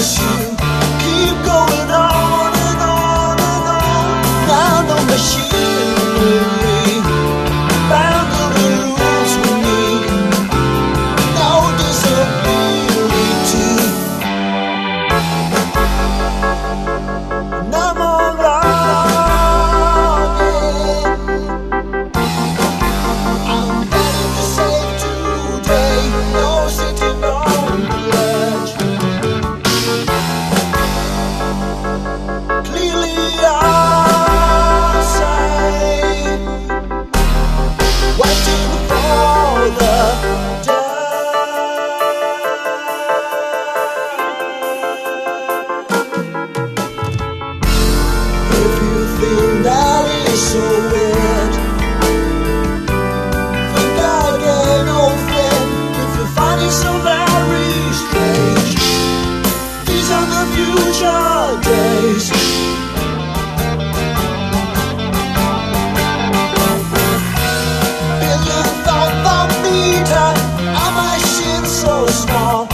miss you. Keep going on and on and on. Now the machinery bound to the rules we need. No disability. No more longing. I'm ready to save today. No sitting on the ledge. Clearly I say, waiting for the if you think that is so weird, think again, old friend. If you find it so very strange, these are the future days. Billion thought the meter, am I shit so small?